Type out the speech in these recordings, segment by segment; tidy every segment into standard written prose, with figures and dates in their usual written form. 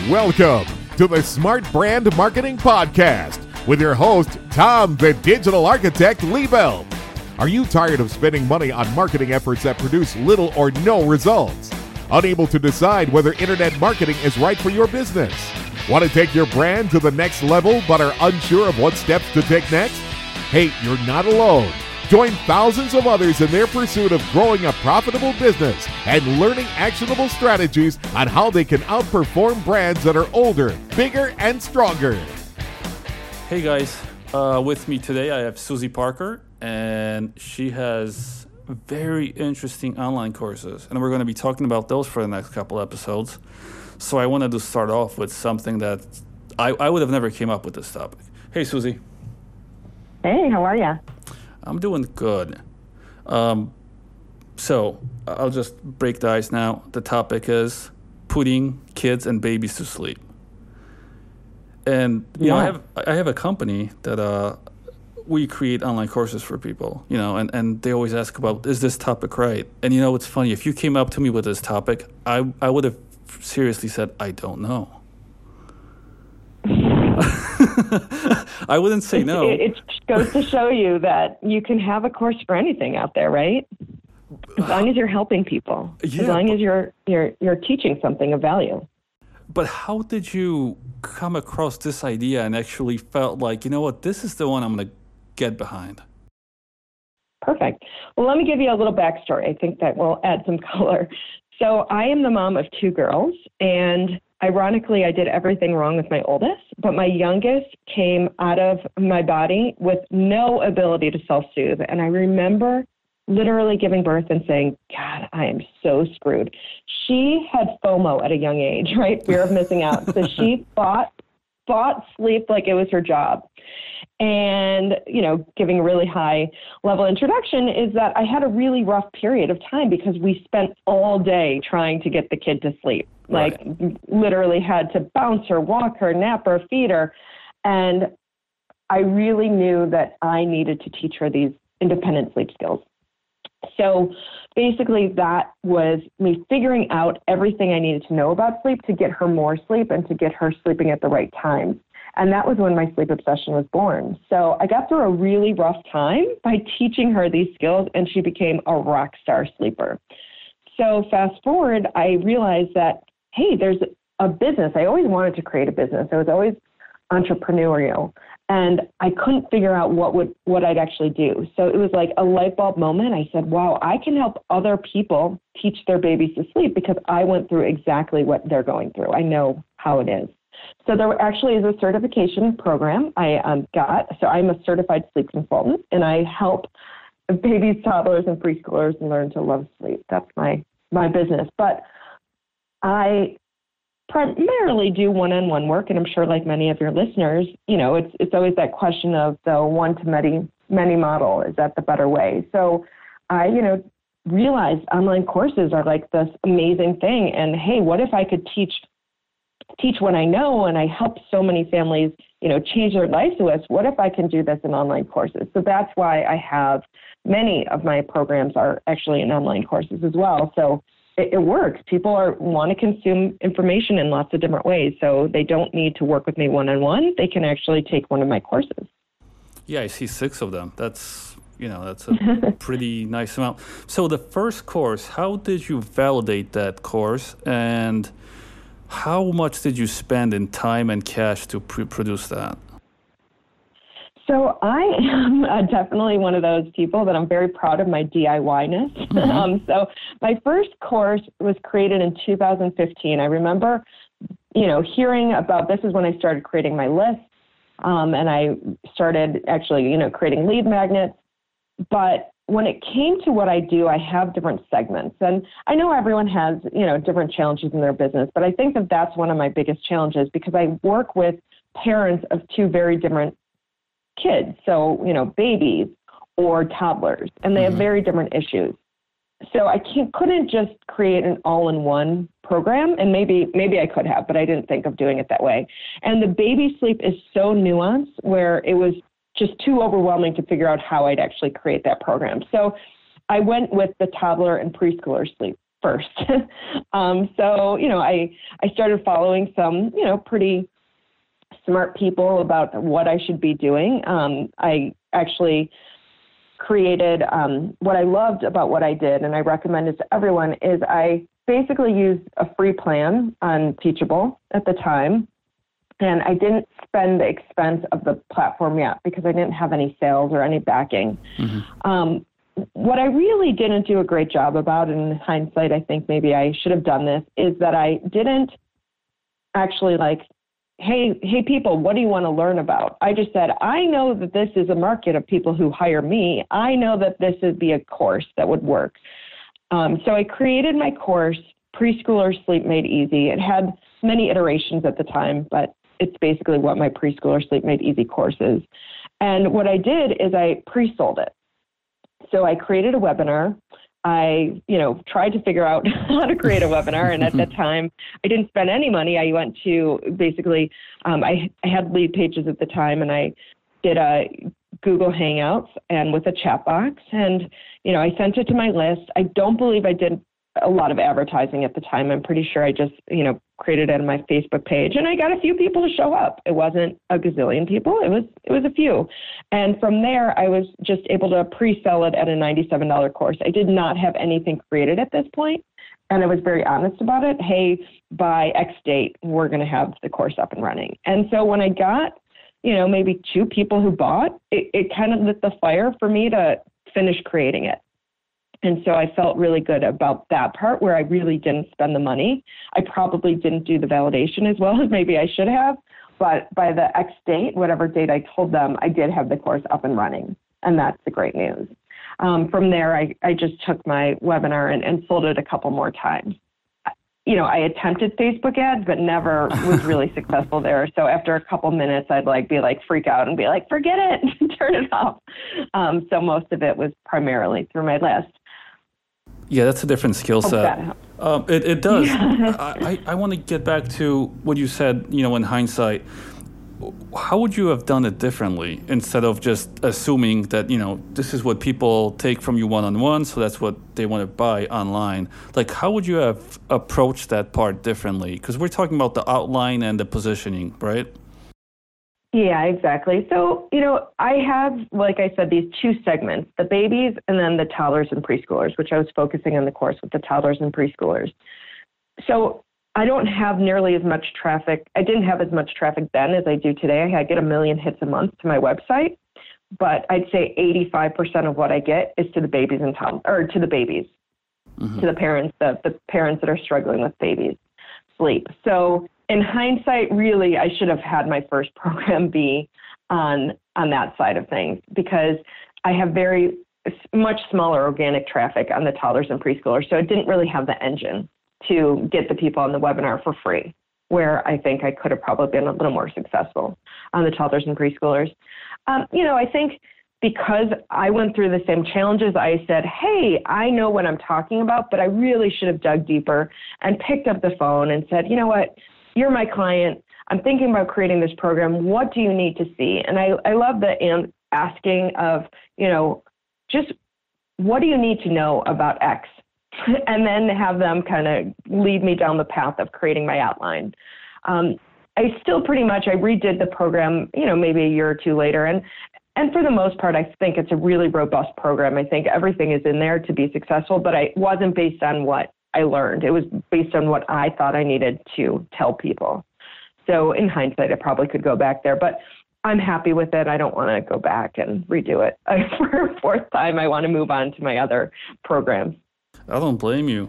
Welcome to the Smart Brand Marketing Podcast with your host, Tom, the Digital Architect Liebelt. Are you tired of spending money on marketing efforts that produce little or no results? Unable to decide whether internet marketing is right for your business? Want to take your brand to the next level but are unsure of what steps to take next? Hey, you're not alone. Join thousands of others in their pursuit of growing a profitable business and learning actionable strategies on how they can outperform brands that are older, bigger, and stronger. Hey guys, with me today I have Susie Parker, and she has very interesting online courses, and we're going to be talking about those for the next couple episodes. So I wanted to start off with something that I would have never came up with this topic. Hey Susie. Hey, how are you? I'm doing good. So I'll just break the ice now. The topic is putting kids and babies to sleep. And you know, I have a company that we create online courses for people, you know, and they always ask about, is this topic right? And you know, it's funny, if you came up to me with this topic, I would have seriously said, I don't know. I wouldn't say no. It goes to show you that you can have a course for anything out there, right? As long as you're helping people, as long as you're teaching something of value. But how did you come across this idea and actually felt like, you know what, this is the one I'm going to get behind? Perfect. Well, let me give you a little backstory. I think that will add some color. So I am the mom of two girls, and ironically, I did everything wrong with my oldest, but my youngest came out of my body with no ability to self-soothe. And I remember literally giving birth and saying, God, I am so screwed. She had FOMO at a young age, right? Fear of missing out. So she fought sleep like it was her job. And, you know, giving a really high level introduction is that I had a really rough period of time because we spent all day trying to get the kid to sleep. Like literally had to bounce her, walk her, nap her, feed her. And I really knew that I needed to teach her these independent sleep skills. So basically that was me figuring out everything I needed to know about sleep to get her more sleep and to get her sleeping at the right time. And that was when my sleep obsession was born. So I got through a really rough time by teaching her these skills, and she became a rock star sleeper. So fast forward, I realized that, hey, there's a business. I always wanted to create a business. I was always entrepreneurial, and I couldn't figure out what I'd actually do. So it was like a light bulb moment. I said, wow, I can help other people teach their babies to sleep because I went through exactly what they're going through. I know how it is. So there actually is a certification program I got. So I'm a certified sleep consultant, and I help babies, toddlers, and preschoolers learn to love sleep. That's my business. But I primarily do one-on-one work, and I'm sure like many of your listeners, you know, it's always that question of the one-to-many model. Is that the better way? So I, you know, realized online courses are like this amazing thing. And hey, what if I could teach what I know, and I help so many families, you know, change their lives with us? What if I can do this in online courses? So that's why I have many of my programs are actually in online courses as well. So it works. People want to consume information in lots of different ways. So they don't need to work with me one-on-one. They can actually take one of my courses. Yeah, I see 6 of them. That's a pretty nice amount. So the first course, how did you validate that course, and how much did you spend in time and cash to produce that? So I am definitely one of those people that I'm very proud of my DIY-ness. Mm-hmm. So my first course was created in 2015. I remember, you know, hearing about this is when I started creating my list, and I started actually, you know, creating lead magnets. But when it came to what I do, I have different segments. And I know everyone has, you know, different challenges in their business, but I think that that's one of my biggest challenges because I work with parents of two very different kids. So, you know, babies or toddlers, and they have very different issues. So I couldn't just create an all-in-one program, and maybe I could have, but I didn't think of doing it that way. And the baby sleep is so nuanced where it was just too overwhelming to figure out how I'd actually create that program. So I went with the toddler and preschooler sleep first. So, I started following some, pretty smart people about what I should be doing. I actually created what I loved about what I did, and I recommend it to everyone, is I basically used a free plan on Teachable at the time. And I didn't spend the expense of the platform yet because I didn't have any sales or any backing. What I really didn't do a great job about, and in hindsight, I think maybe I should have done this, is that I didn't actually hey people, what do you want to learn about? I just said, I know that this is a market of people who hire me. I know that this would be a course that would work. So I created my course, Preschooler Sleep Made Easy. It had many iterations at the time, but it's basically what my Preschooler Sleep Made Easy course is. And what I did is I pre-sold it. So I created a webinar. I, tried to figure out how to create a webinar. And at that time, I didn't spend any money. I went to basically, I had lead pages at the time, and I did a Google Hangouts and with a chat box. And, I sent it to my list. I don't believe I did a lot of advertising at the time. I'm pretty sure I just, created it on my Facebook page, and I got a few people to show up. It wasn't a gazillion people. It was a few. And from there, I was just able to pre-sell it at a $97 course. I did not have anything created at this point, and I was very honest about it. Hey, by X date, we're going to have the course up and running. And so when I got, maybe 2 people who bought, it kind of lit the fire for me to finish creating it. And so I felt really good about that part where I really didn't spend the money. I probably didn't do the validation as well as maybe I should have, but by the X date, whatever date I told them, I did have the course up and running. And that's the great news. From there, I just took my webinar and sold it a couple more times. I attempted Facebook ads, but never was really successful there. So after a couple minutes, I'd freak out and be like, forget it, turn it off. So most of it was primarily through my list. Yeah, that's a different skill set. It does. Yeah. I want to get back to what you said, in hindsight. How would you have done it differently instead of just assuming that, this is what people take from you one-on-one, so that's what they want to buy online? How would you have approached that part differently? Because we're talking about the outline and the positioning, right? Yeah, exactly. So, I have, like I said, these 2 segments, the babies and then the toddlers and preschoolers, which I was focusing on the course with the toddlers and preschoolers. So I don't have nearly as much traffic. I didn't have as much traffic then as I do today. I get 1 million hits a month to my website, but I'd say 85% of what I get is to the babies and to the babies, to the parents, the parents that are struggling with babies sleep. So in hindsight, really, I should have had my first program be on that side of things, because I have very much smaller organic traffic on the toddlers and preschoolers. So it didn't really have the engine to get the people on the webinar for free, where I think I could have probably been a little more successful on the toddlers and preschoolers. I think because I went through the same challenges, I said, hey, I know what I'm talking about, but I really should have dug deeper and picked up the phone and said, you know what, you're my client. I'm thinking about creating this program. What do you need to see? And I love the asking of, just what do you need to know about X? And then have them kind of lead me down the path of creating my outline. I redid the program, maybe a year or 2 later. And for the most part, I think it's a really robust program. I think everything is in there to be successful, but it wasn't based on what I learned. It was based on what I thought I needed to tell people. So in hindsight, I probably could go back there, but I'm happy with it. I don't want to go back and redo it. For a 4th time, I want to move on to my other programs. I don't blame you.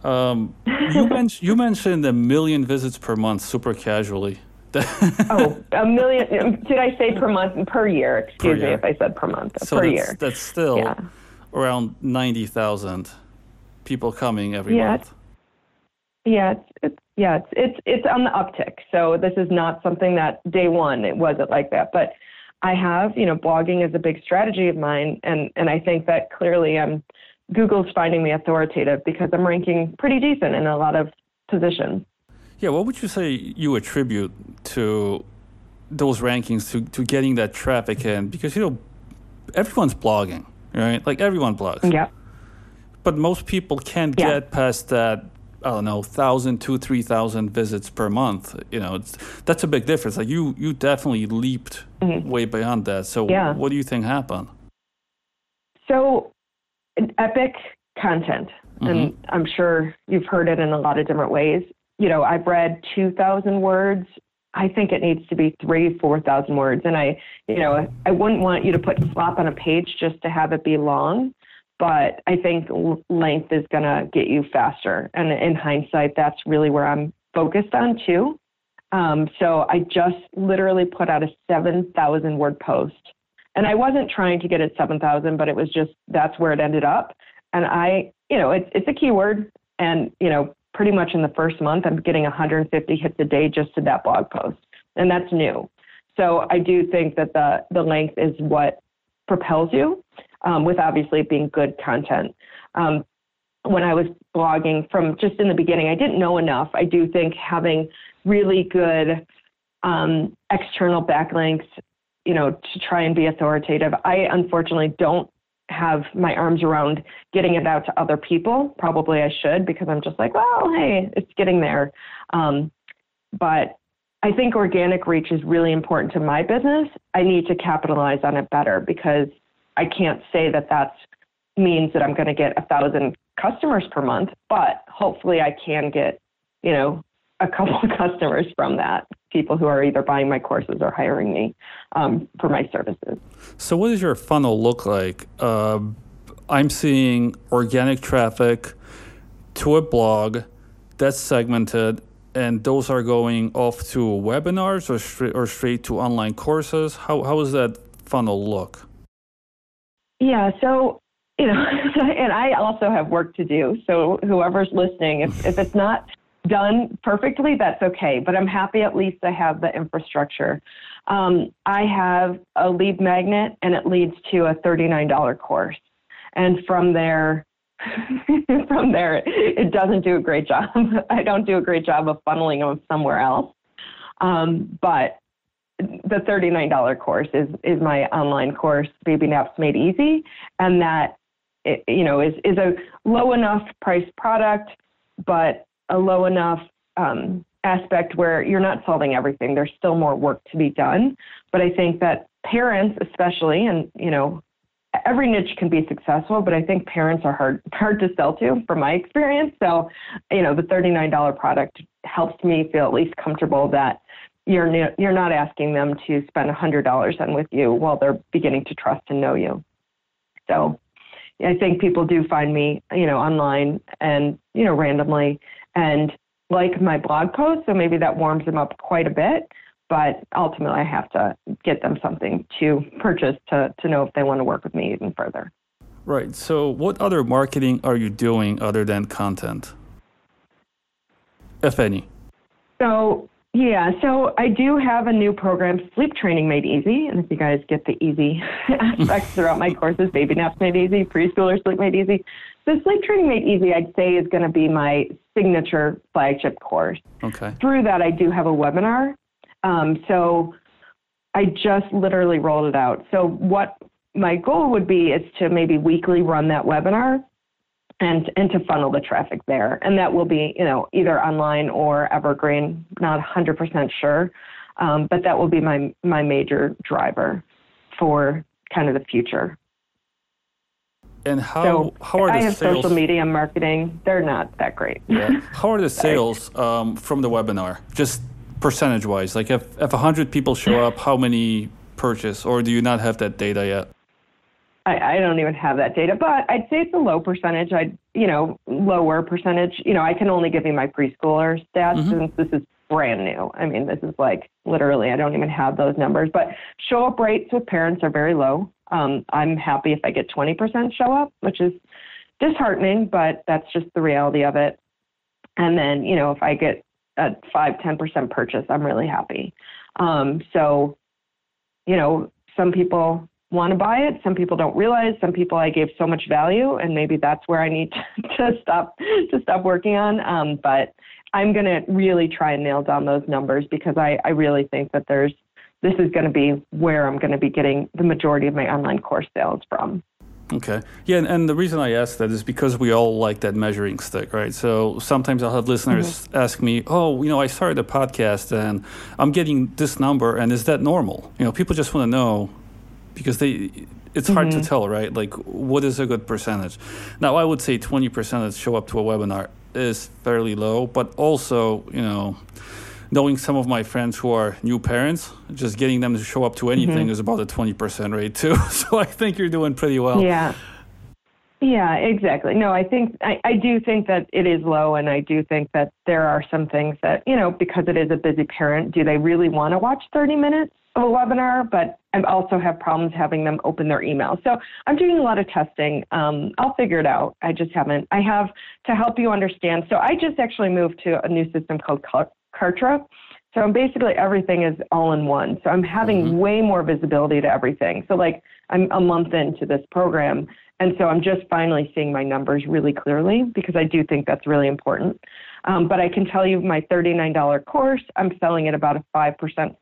You mentioned 1 million visits per month super casually. 1 million. Did I say per month? Per year. Excuse me if I said per month. So per year. That's still around 90,000 people coming every month. Yeah, it's on the uptick. So this is not something that day one it wasn't like that. But I have, blogging is a big strategy of mine, and I think that clearly Google's finding me authoritative because I'm ranking pretty decent in a lot of positions. Yeah, what would you say you attribute to those rankings, to getting that traffic in? Because, everyone's blogging, right? Everyone blogs. Yeah. But most people can't get past that, I don't know, 1,000 to 3,000 visits per month. That's a big difference. Like you definitely leaped way beyond that. So what do you think happened? So epic content, and I'm sure you've heard it in a lot of different ways. I've read 2,000 words. I think it needs to be 3,000, 4,000 words. And I wouldn't want you to put slop on a page just to have it be long. But I think length is going to get you faster. And in hindsight, that's really where I'm focused on too. So I just literally put out a 7,000 word post. And I wasn't trying to get it 7,000, but it was just, that's where it ended up. And it's a keyword. And, pretty much in the first month, I'm getting 150 hits a day just to that blog post. And that's new. So I do think that the length is what propels you. With obviously being good content. When I was blogging from just in the beginning, I didn't know enough. I do think having really good external backlinks, to try and be authoritative. I unfortunately don't have my arms around getting it out to other people. Probably I should, because I'm just like, well, hey, it's getting there. But I think organic reach is really important to my business. I need to capitalize on it better, because I can't say that means that I'm going to get 1,000 customers per month, but hopefully I can get, a couple of customers from that, people who are either buying my courses or hiring me for my services. So what does your funnel look like? I'm seeing organic traffic to a blog that's segmented, and those are going off to webinars or straight to online courses. How does that funnel look? Yeah, so, and I also have work to do. So whoever's listening, if it's not done perfectly, that's okay. But I'm happy at least I have the infrastructure. I have a lead magnet, and it leads to a $39 course. And from there, it doesn't do a great job. I don't do a great job of funneling them somewhere else. But the $39 course is my online course, Baby Naps Made Easy. And that, is a low enough price product, but a low enough aspect where you're not solving everything. There's still more work to be done. But I think that parents especially, and, every niche can be successful, but I think parents are hard to sell to from my experience. So, the $39 product helps me feel at least comfortable that you're not asking them to spend $100 on with you while they're beginning to trust and know you. So I think people do find me, online and, randomly, and like my blog post. So maybe that warms them up quite a bit, but ultimately I have to get them something to purchase to know if they want to work with me even further. Right. So what other marketing are you doing other than content, if any? So I do have a new program, Sleep Training Made Easy. And if you guys get the easy aspects throughout my courses, Baby Naps Made Easy, Preschooler Sleep Made Easy. So Sleep Training Made Easy, I'd say, is going to be my signature flagship course. Okay. Through that, I do have a webinar. So I just literally rolled it out. So what my goal would be is to maybe weekly run that webinar and to funnel the traffic there. And that will be, either online or evergreen, not 100% sure. But that will be my major driver for kind of the future. And how are the I have sales? Social media marketing. They're not that great. Yeah. How are the sales from the webinar? Just percentage-wise, like if 100 people show up, how many purchase, or do you not have that data yet? I don't even have that data, but I'd say it's a low percentage. Lower percentage. I can only give you my preschooler stats since this is brand new. I mean, this is like literally, I don't even have those numbers, but show up rates with parents are very low. I'm happy if I get 20% show up, which is disheartening, but that's just the reality of it. And then, if I get a 5-10% purchase, I'm really happy. So, some people want to buy it. Some people don't realize. Some people I gave so much value, and maybe that's where I need to stop working on. But I'm going to really try and nail down those numbers, because I really think that this is going to be where I'm going to be getting the majority of my online course sales from. Okay. Yeah, and the reason I ask that is because we all like that measuring stick, right? So sometimes I'll have listeners ask me, oh, I started a podcast and I'm getting this number, and is that normal? People just want to know because it's hard to tell, right? Like, what is a good percentage? Now, I would say 20% that show up to a webinar is fairly low, but also, knowing some of my friends who are new parents, just getting them to show up to anything is about a 20% rate too. So I think you're doing pretty well. Yeah, exactly. No, I do think that it is low, and I do think that there are some things that, because it is a busy parent, do they really want to watch 30 minutes of a webinar? But I also have problems having them open their email. So I'm doing a lot of testing. I'll figure it out. I just haven't. I have, to help you understand. So I just actually moved to a new system called Kartra. So basically everything is all in one. So I'm having way more visibility to everything. So like I'm a month into this program, and so I'm just finally seeing my numbers really clearly, because I do think that's really important. But I can tell you my $39 course, I'm selling at about a 5%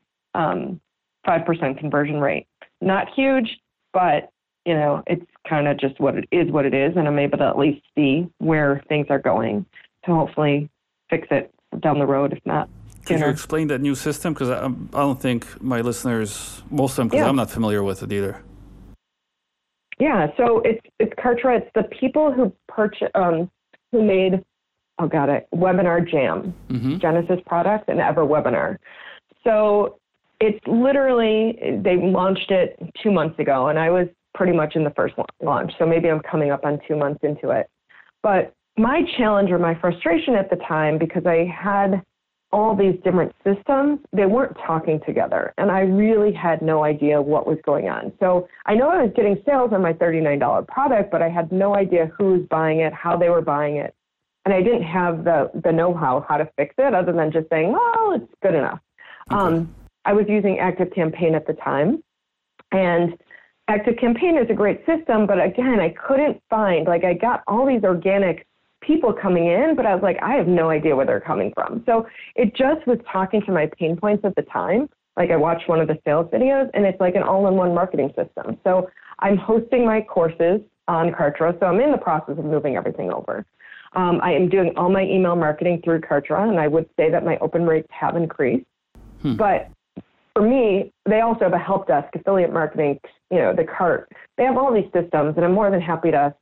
conversion rate. Not huge, but it's kind of just what it is, and I'm able to at least see where things are going to hopefully fix it down the road, if not. Could you explain that new system? Because I don't think my listeners, most of them, because I'm not familiar with it either. Yeah, so it's Kartra. It's the people who made, Webinar Jam, Genesis Products, and EverWebinar. So it's literally, they launched it 2 months ago, and I was pretty much in the first launch. So maybe I'm coming up on 2 months into it. But my challenge or my frustration at the time, because I had all these different systems, they weren't talking together. And I really had no idea what was going on. So I know I was getting sales on my $39 product, but I had no idea who was buying it, how they were buying it. And I didn't have the know-how how to fix it, other than just saying, well, it's good enough. Okay. I was using ActiveCampaign at the time. And ActiveCampaign is a great system, but again, I couldn't find, I got all these organic people coming in, but I was like, I have no idea where they're coming from. So it just was talking to my pain points at the time. Like, I watched one of the sales videos, and it's like an all-in-one marketing system. So I'm hosting my courses on Kartra. So I'm in the process of moving everything over. I am doing all my email marketing through Kartra, and I would say that my open rates have increased. But for me, they also have a help desk, affiliate marketing, the cart. They have all these systems, and I'm more than happy to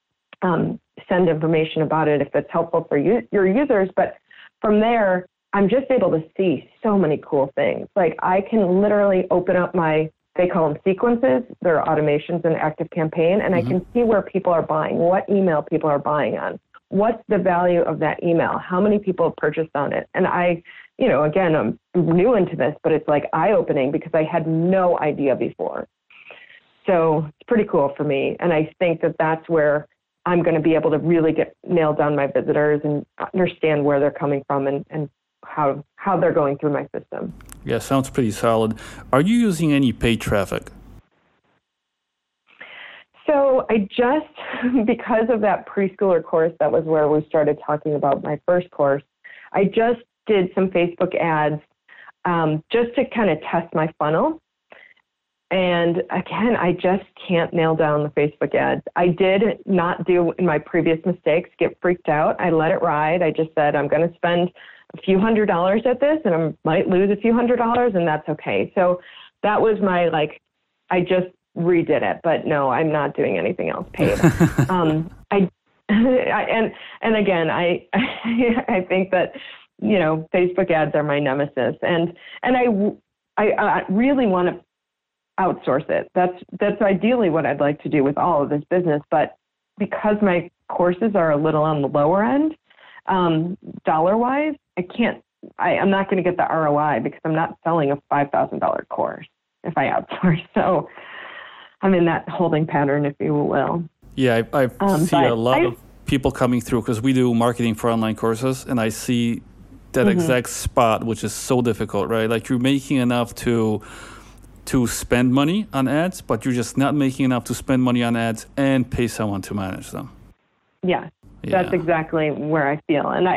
send information about it if it's helpful for your users. But from there, I'm just able to see so many cool things. Like, I can literally open up they call them sequences. They're automations in ActiveCampaign, and I can see where people are buying, what email people are buying on, what's the value of that email, how many people have purchased on it. And again, I'm new into this, but it's like eye-opening, because I had no idea before. So it's pretty cool for me. And I think that that's where I'm going to be able to really nail down my visitors and understand where they're coming from and how they're going through my system. Yeah, sounds pretty solid. Are you using any paid traffic? So I just, because of that preschooler course, that was where we started talking about my first course, I just did some Facebook ads just to kind of test my funnel. And again, I just can't nail down the Facebook ads. I did not do, in my previous mistakes, get freaked out. I let it ride. I just said, I'm going to spend a few $100s at this, and I might lose a few $100, and that's okay. So that was my, I just redid it. But no, I'm not doing anything else paid. And again, I think that, Facebook ads are my nemesis. And I really want to outsource it. That's ideally what I'd like to do with all of this business. But because my courses are a little on the lower end, dollar-wise, I'm not going to get the ROI, because I'm not selling a $5,000 course if I outsource. So I'm in that holding pattern, if you will. Yeah, I see a lot of people coming through, because we do marketing for online courses, and I see that exact spot, which is so difficult, right? Like, you're making enough to spend money on ads, but you're just not making enough to spend money on ads and pay someone to manage them. Yeah. That's exactly where I feel. And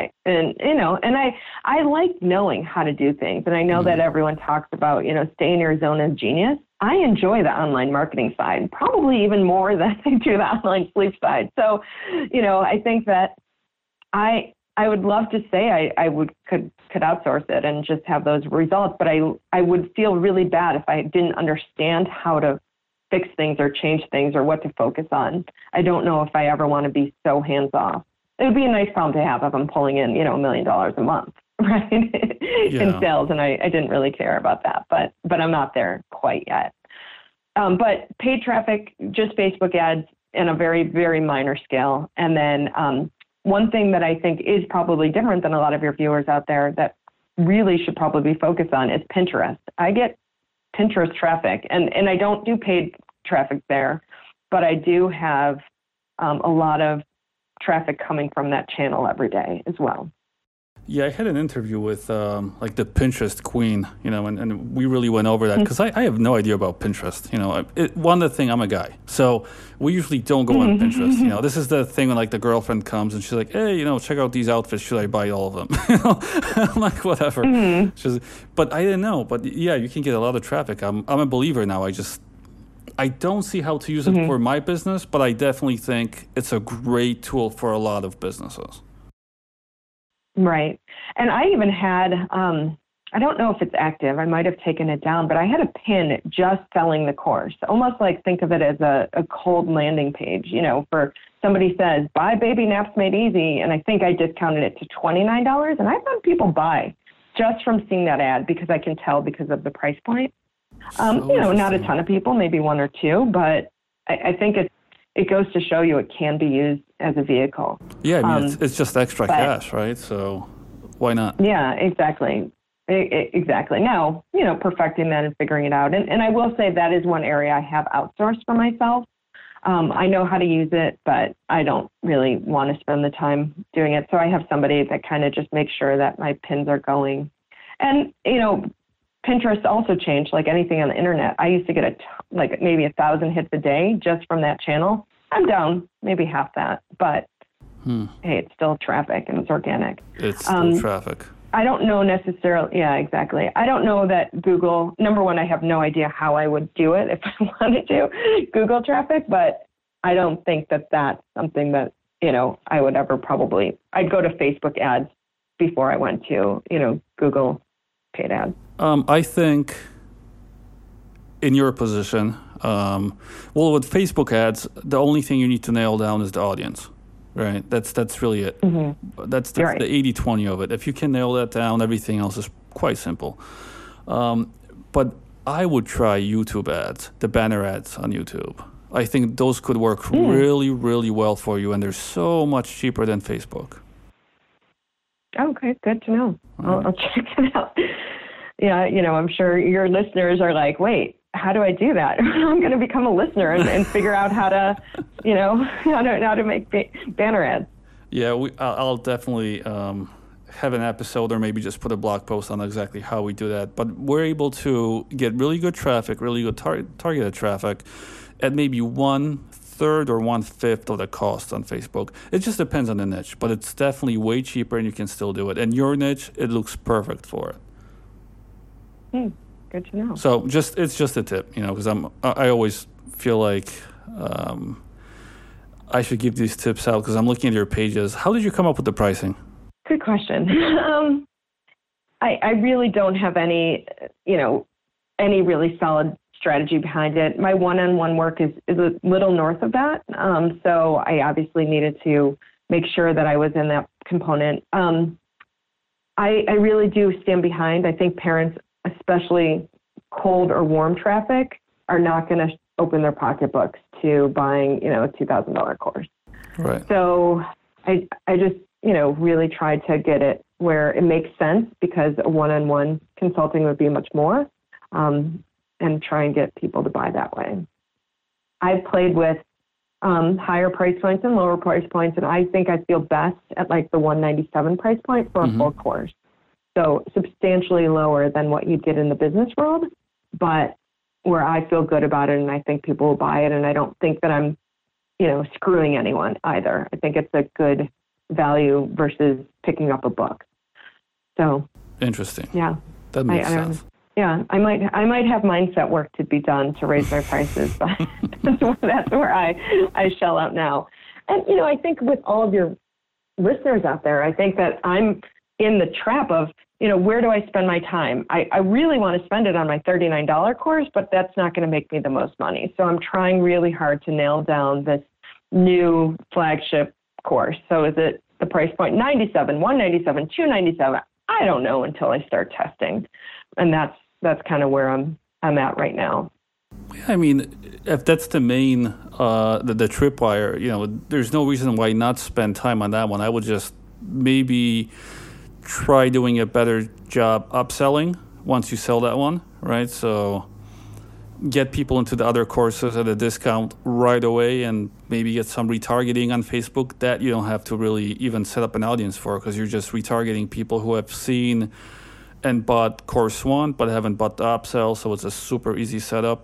I like knowing how to do things. And I know that everyone talks about, stay in your zone of genius. I enjoy the online marketing side, probably even more than I do the online sleep side. So, I think that I would love to say I could outsource it and just have those results, but I would feel really bad if I didn't understand how to fix things or change things or what to focus on. I don't know if I ever want to be so hands off. It would be a nice problem to have if I'm pulling in, $1 million a month, right, in sales, and I didn't really care about that, but I'm not there quite yet. But paid traffic, just Facebook ads in a very, very minor scale. And then one thing that I think is probably different than a lot of your viewers out there that really should probably focus on is Pinterest. I get Pinterest traffic, and I don't do paid traffic there, but I do have a lot of traffic coming from that channel every day as well. Yeah, I had an interview with like the Pinterest queen, and we really went over that because I have no idea about Pinterest. One of the thing, I'm a guy, so we usually don't go on Pinterest. This is the thing when like the girlfriend comes and she's like, hey, check out these outfits. Should I buy all of them? I'm like, whatever. But I didn't know. But yeah, you can get a lot of traffic. I'm a believer now. I don't see how to use it for my business, but I definitely think it's a great tool for a lot of businesses. Right. And I even had, I don't know if it's active, I might have taken it down, but I had a pin just selling the course, almost like think of it as a cold landing page, for somebody says, buy Baby Naps Made Easy. And I think I discounted it to $29. And I've had people buy just from seeing that ad because I can tell because of the price point. Not a ton of people, maybe one or two, but I think it goes to show you it can be used as a vehicle. Yeah, I mean, it's just extra cash, right? So why not? Yeah, exactly. Exactly. Now, perfecting that and figuring it out. And I will say that is one area I have outsourced for myself. I know how to use it, but I don't really want to spend the time doing it. So I have somebody that kind of just makes sure that my pins are going. And, Pinterest also changed, like anything on the internet. I used to get maybe 1,000 hits a day just from that channel. I'm down maybe half that, but hey, it's still traffic and it's organic. It's still traffic. I don't know necessarily. Yeah, exactly. I don't know that Google, number one, I have no idea how I would do it if I wanted to Google traffic, but I don't think that that's something that, I would ever I'd go to Facebook ads before I went to, Google paid ads. I think in your position, with Facebook ads, the only thing you need to nail down is the audience, right? That's really it. That's right. The 80-20 of it. If you can nail that down, everything else is quite simple. But I would try YouTube ads, the banner ads on YouTube. I think those could work really, really well for you, and they're so much cheaper than Facebook. Okay, good to know. I'll check it out. Yeah, I'm sure your listeners are like, wait, how do I do that? I'm going to become a listener and figure out how to, how to make banner ads. Yeah, I'll definitely have an episode or maybe just put a blog post on exactly how we do that. But we're able to get really good traffic, really good targeted traffic at maybe 1/3 or 1/5 of the cost on Facebook. It just depends on the niche, but it's definitely way cheaper and you can still do it. And your niche, it looks perfect for it. Good to know. So it's just a tip, because I always feel like I should give these tips out because I'm looking at your pages. How did you come up with the pricing? Good question. I really don't have any really solid strategy behind it. My one-on-one work is a little north of that. So I obviously needed to make sure that I was in that component. I really do stand behind. I think parents, especially cold or warm traffic, are not going to open their pocketbooks to buying, a $2,000 course. Right. So I just, really tried to get it where it makes sense because a one-on-one consulting would be much more, and try and get people to buy that way. I've played with higher price points and lower price points, and I think I feel best at like the $197 price point for a full course. So substantially lower than what you'd get in the business world, but where I feel good about it and I think people will buy it. And I don't think that I'm, screwing anyone either. I think it's a good value versus picking up a book. So interesting. Yeah. That makes sense. Yeah, I might have mindset work to be done to raise my prices, but that's where I shell out now. And, I think with all of your listeners out there, I think that I'm in the trap of, where do I spend my time? I really want to spend it on my $39 course, but that's not going to make me the most money. So I'm trying really hard to nail down this new flagship course. So is it the price point $97, $197, $297? I don't know until I start testing. And that's kind of where I'm at right now. I mean, if that's the main, the Tripwire, there's no reason why not spend time on that one. I would just maybe try doing a better job upselling once you sell that one, right? So get people into the other courses at a discount right away and maybe get some retargeting on Facebook that you don't have to really even set up an audience for, because you're just retargeting people who have seen and bought course one but haven't bought the upsell, so it's a super easy setup.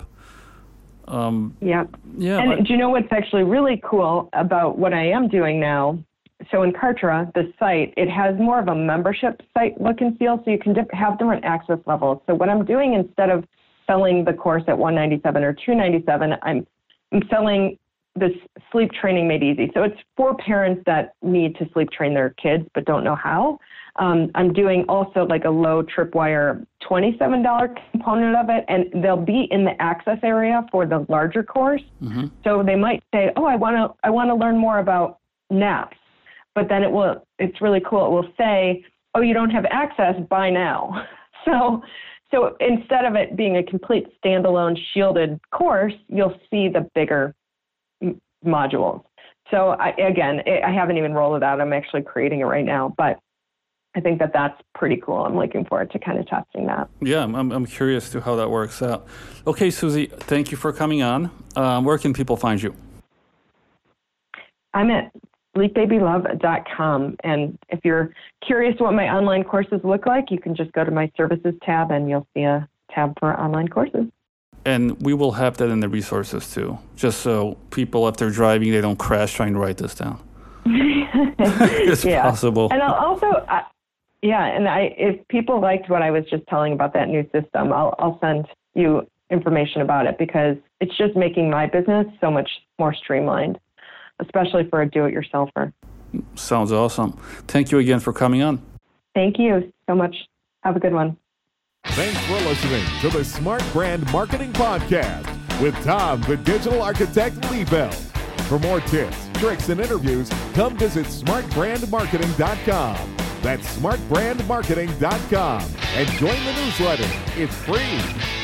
Yeah. And do you know what's actually really cool about what I am doing now? So in Kartra, the site, it has more of a membership site look and feel, so you can have different access levels. So what I'm doing, instead of selling the course at $197 or $297, I'm selling this sleep training made easy. So it's for parents that need to sleep train their kids but don't know how. I'm doing also like a low Tripwire $27 component of it, and they'll be in the access area for the larger course. Mm-hmm. So they might say, "Oh, I want to learn more about naps," but then it's really cool. It will say, "Oh, you don't have access, buy now." So instead of it being a complete standalone shielded course, you'll see the bigger modules. So I haven't even rolled it out. I'm actually creating it right now, but I think that's pretty cool. I'm looking forward to kind of testing that. Yeah, I'm curious to how that works out. Okay, Susie, thank you for coming on. Where can people find you? I'm at sleepbabylove.com. And if you're curious what my online courses look like, you can just go to my services tab and you'll see a tab for online courses. And we will have that in the resources too, just so people, if they're driving, they don't crash trying to write this down. It's possible. And I'll also... if people liked what I was just telling about that new system, I'll send you information about it, because it's just making my business so much more streamlined, especially for a do-it-yourselfer. Sounds awesome. Thank you again for coming on. Thank you so much. Have a good one. Thanks for listening to the Smart Brand Marketing Podcast with Tom, the digital architect Liebelt. For more tips, tricks, and interviews, come visit smartbrandmarketing.com. That's smartbrandmarketing.com. And join the newsletter. It's free.